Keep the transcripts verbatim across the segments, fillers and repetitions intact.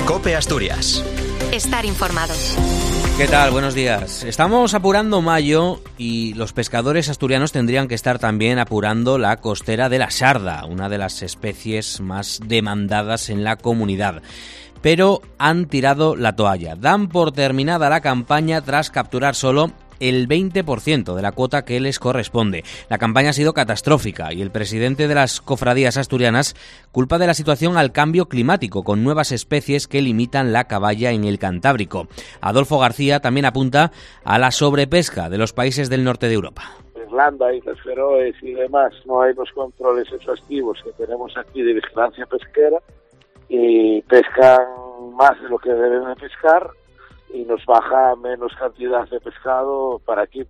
COPE Asturias. Estar informado. ¿Qué tal? Buenos días. Estamos apurando mayo y los pescadores asturianos tendrían que estar también apurando la costera de la sarda, una de las especies más demandadas en la comunidad. Pero han tirado la toalla. Dan por terminada la campaña tras capturar solo el veinte por ciento de la cuota que les corresponde. La campaña ha sido catastrófica y el presidente de las cofradías asturianas culpa de la situación al cambio climático, con nuevas especies que limitan la caballa en el Cantábrico. Adolfo García también apunta a la sobrepesca de los países del norte de Europa. Irlanda, Islas Feroes y demás, no hay los controles exhaustivos que tenemos aquí de vigilancia pesquera y pescan más de lo que deben de pescar y nos baja menos cantidad de pescado para aquí.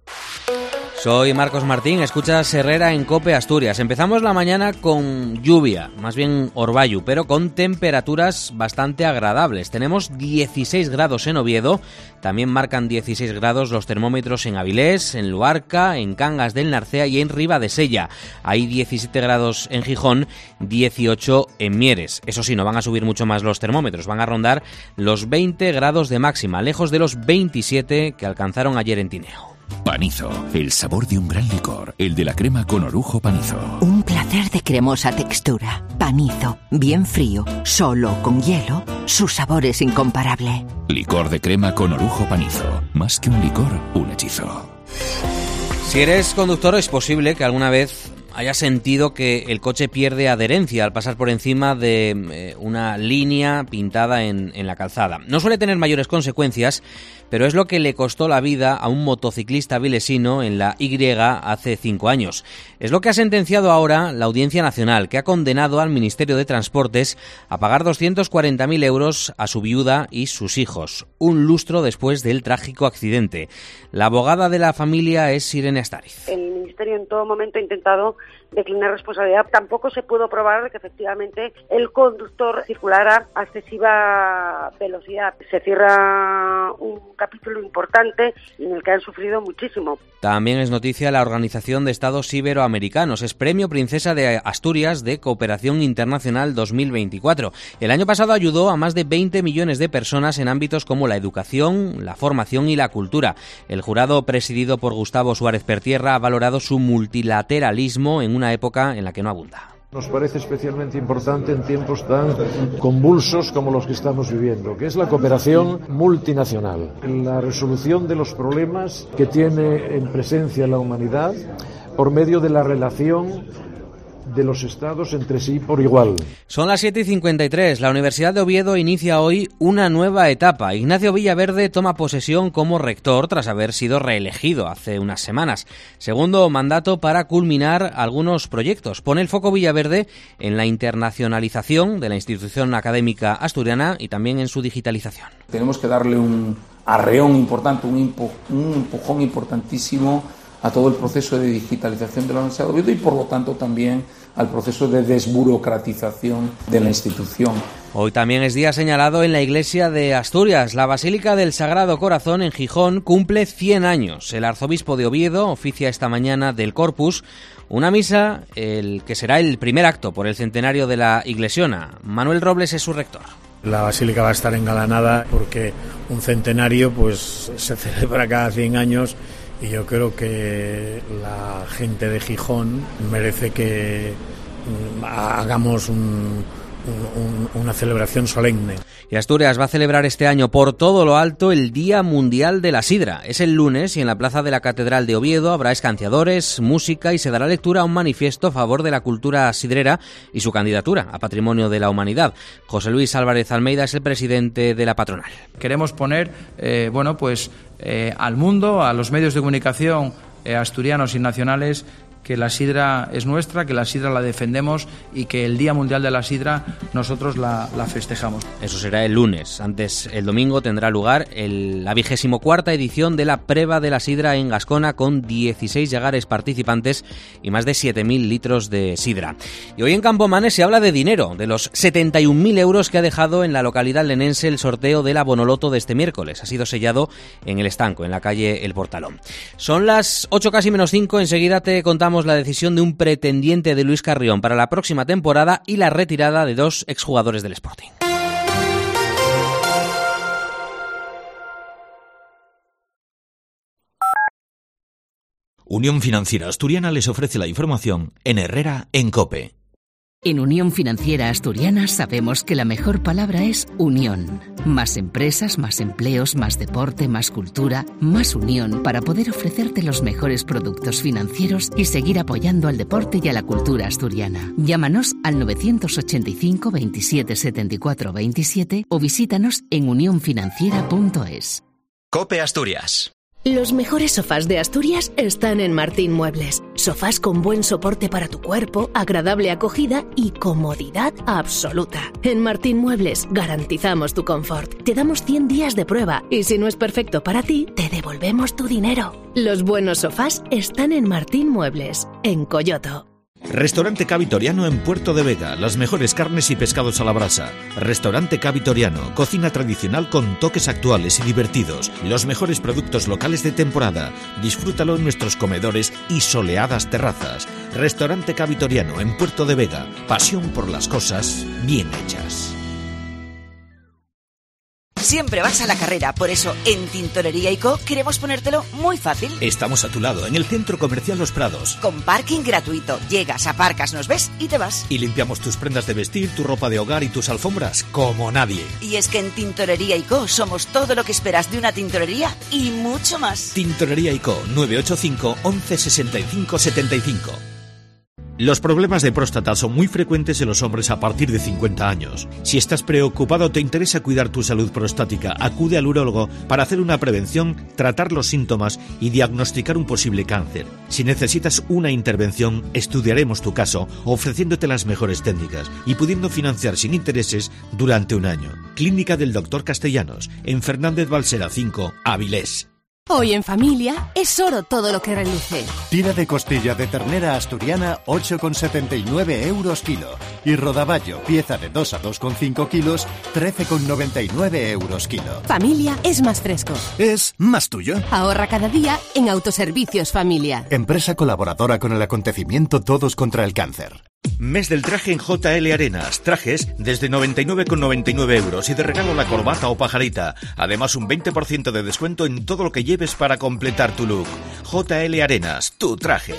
Soy Marcos Martín, escuchas Herrera en COPE Asturias. Empezamos la mañana con lluvia, más bien orvallo, pero con temperaturas bastante agradables. Tenemos dieciséis grados en Oviedo, también marcan dieciséis grados los termómetros en Avilés, en Luarca, en Cangas del Narcea y en Ribadesella. Hay diecisiete grados en Gijón, dieciocho en Mieres. Eso sí, no van a subir mucho más los termómetros, van a rondar los veinte grados de máxima, lejos de los veintisiete que alcanzaron ayer en Tineo. Panizo, el sabor de un gran licor, el de la crema con orujo Panizo. Un placer de cremosa textura. Panizo, bien frío, solo con hielo, su sabor es incomparable. Licor de crema con orujo Panizo, más que un licor, un hechizo. Si eres conductor, es posible que alguna vez hayas sentido que el coche pierde adherencia al pasar por encima de eh, una línea pintada en, en la calzada. No suele tener mayores consecuencias, pero es lo que le costó la vida a un motociclista vilesino en la Y hace cinco años. Es lo que ha sentenciado ahora la Audiencia Nacional, que ha condenado al Ministerio de Transportes a pagar doscientos cuarenta mil euros a su viuda y sus hijos, un lustro después del trágico accidente. La abogada de la familia es Irene Astariz. El Ministerio en todo momento ha intentado declinar responsabilidad. Tampoco se pudo probar que efectivamente el conductor circulara a excesiva velocidad. Se cierra un capítulo importante en el que han sufrido muchísimo. También es noticia la Organización de Estados Iberoamericanos. Es Premio Princesa de Asturias de Cooperación Internacional dos mil veinticuatro. El año pasado ayudó a más de veinte millones de personas en ámbitos como la educación, la formación y la cultura. El jurado, presidido por Gustavo Suárez Pertierra, ha valorado su multilateralismo en una época en la que no abunda. Nos parece especialmente importante en tiempos tan convulsos como los que estamos viviendo, que es la cooperación multinacional, la resolución de los problemas que tiene en presencia la humanidad por medio de la relación de los estados entre sí por igual. Son las siete y cincuenta y tres. La Universidad de Oviedo inicia hoy una nueva etapa. Ignacio Villaverde toma posesión como rector tras haber sido reelegido hace unas semanas. Segundo mandato para culminar algunos proyectos. Pone el foco Villaverde en la internacionalización de la institución académica asturiana y también en su digitalización. Tenemos que darle un arreón importante, un, impu- un empujón importantísimo a todo el proceso de digitalización de la Universidad de Oviedo y, por lo tanto, también al proceso de desburocratización de la institución. Hoy también es día señalado en la Iglesia de Asturias. La Basílica del Sagrado Corazón en Gijón cumple cien años. El arzobispo de Oviedo oficia esta mañana del Corpus, una misa el que será el primer acto por el centenario de la Iglesiona. Manuel Robles es su rector. La basílica va a estar engalanada porque un centenario pues se celebra cada cien años. Y yo creo que la gente de Gijón merece que hagamos un, un, una celebración solemne. Y Asturias va a celebrar este año por todo lo alto el Día Mundial de la Sidra. Es el lunes y en la plaza de la Catedral de Oviedo habrá escanciadores, música y se dará lectura a un manifiesto a favor de la cultura sidrera y su candidatura a Patrimonio de la Humanidad. José Luis Álvarez Almeida es el presidente de la patronal. Queremos poner, eh, bueno, pues eh, al mundo, a los medios de comunicación eh, asturianos y nacionales, que la sidra es nuestra, que la sidra la defendemos y que el Día Mundial de la Sidra nosotros la, la festejamos. Eso será el lunes. Antes, el domingo, tendrá lugar el, la vigésimo cuarta edición de la Preva de la Sidra en Gascona, con dieciséis llagares participantes y más de siete mil litros de sidra. Y hoy en Campomanes se habla de dinero, de los setenta y un mil euros que ha dejado en la localidad lenense el sorteo de la Bonoloto de este miércoles. Ha sido sellado en el estanco, en la calle El Portalón. Son las ocho casi menos cinco. Enseguida te contamos la decisión de un pretendiente de Luis Carrión para la próxima temporada y la retirada de dos exjugadores del Sporting. Unión Financiera Asturiana les ofrece la información en Herrera en COPE. En Unión Financiera Asturiana sabemos que la mejor palabra es unión. Más empresas, más empleos, más deporte, más cultura, más unión para poder ofrecerte los mejores productos financieros y seguir apoyando al deporte y a la cultura asturiana. Llámanos al nueve ocho cinco, veintisiete, setenta y cuatro, veintisiete o visítanos en unión financiera punto es. COPE Asturias. Los mejores sofás de Asturias están en Martín Muebles. Sofás con buen soporte para tu cuerpo, agradable acogida y comodidad absoluta. En Martín Muebles garantizamos tu confort. Te damos cien días de prueba y si no es perfecto para ti, te devolvemos tu dinero. Los buenos sofás están en Martín Muebles, en Coyoto. Restaurante Ca Vitoriano en Puerto de Vega, las mejores carnes y pescados a la brasa. Restaurante Ca Vitoriano, cocina tradicional con toques actuales y divertidos. Los mejores productos locales de temporada. Disfrútalo en nuestros comedores y soleadas terrazas. Restaurante Ca Vitoriano en Puerto de Vega, pasión por las cosas bien hechas. Siempre vas a la carrera, por eso en Tintorería y Co queremos ponértelo muy fácil. Estamos a tu lado, en el Centro Comercial Los Prados. Con parking gratuito. Llegas, aparcas, nos ves y te vas. Y limpiamos tus prendas de vestir, tu ropa de hogar y tus alfombras como nadie. Y es que en Tintorería y Co somos todo lo que esperas de una tintorería y mucho más. Tintorería y Co, nueve ocho cinco, once, sesenta y cinco, setenta y cinco. Los problemas de próstata son muy frecuentes en los hombres a partir de cincuenta años. Si estás preocupado o te interesa cuidar tu salud prostática, acude al urólogo para hacer una prevención, tratar los síntomas y diagnosticar un posible cáncer. Si necesitas una intervención, estudiaremos tu caso ofreciéndote las mejores técnicas y pudiendo financiar sin intereses durante un año. Clínica del doctor Castellanos, en Fernández Balsera cinco, Avilés. Hoy en familia es oro todo lo que reluce. Tira de costilla de ternera asturiana ocho con setenta y nueve euros kilo. Y rodaballo, pieza de dos a dos con cinco kilos, trece con noventa y nueve euros kilo. Familia es más fresco. Es más tuyo. Ahorra cada día en Autoservicios Familia. Empresa colaboradora con el acontecimiento Todos contra el Cáncer. Mes del traje en J L Arenas. Trajes desde noventa y nueve con noventa y nueve euros y de regalo la corbata o pajarita. Además un veinte por ciento de descuento en todo lo que lleves para completar tu look. J L Arenas, tu traje.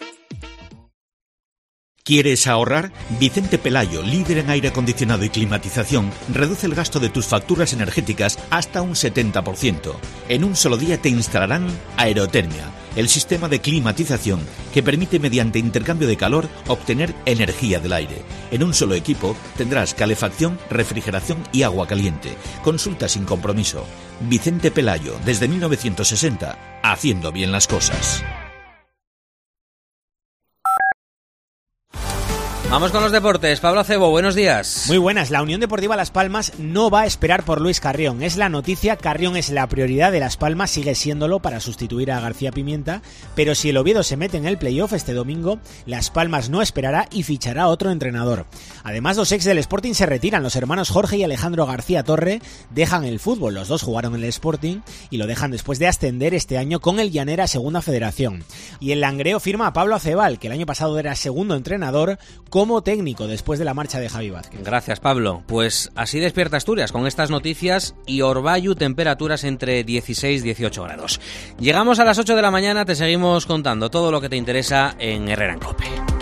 ¿Quieres ahorrar? Vicente Pelayo, líder en aire acondicionado y climatización, reduce el gasto de tus facturas energéticas hasta un setenta por ciento. En un solo día te instalarán Aerotermia, el sistema de climatización que permite mediante intercambio de calor obtener energía del aire. En un solo equipo tendrás calefacción, refrigeración y agua caliente. Consulta sin compromiso. Vicente Pelayo, desde mil novecientos sesenta, haciendo bien las cosas. Vamos con los deportes. Pablo Acebo, buenos días. Muy buenas. La Unión Deportiva Las Palmas no va a esperar por Luis Carrión. Es la noticia. Carrión es la prioridad de Las Palmas, sigue siéndolo para sustituir a García Pimienta, pero si el Oviedo se mete en el playoff este domingo, Las Palmas no esperará y fichará a otro entrenador. Además, los ex del Sporting se retiran. Los hermanos Jorge y Alejandro García Torre dejan el fútbol. Los dos jugaron en el Sporting y lo dejan después de ascender este año con el Llanera a Segunda Federación. Y el Langreo firma a Pablo Acebal, que el año pasado era segundo entrenador, como técnico después de la marcha de Javi Vázquez. Gracias, Pablo. Pues así despierta Asturias con estas noticias y Orbayu temperaturas entre dieciséis y dieciocho grados. Llegamos a las ocho de la mañana, te seguimos contando todo lo que te interesa en Herrera en COPE.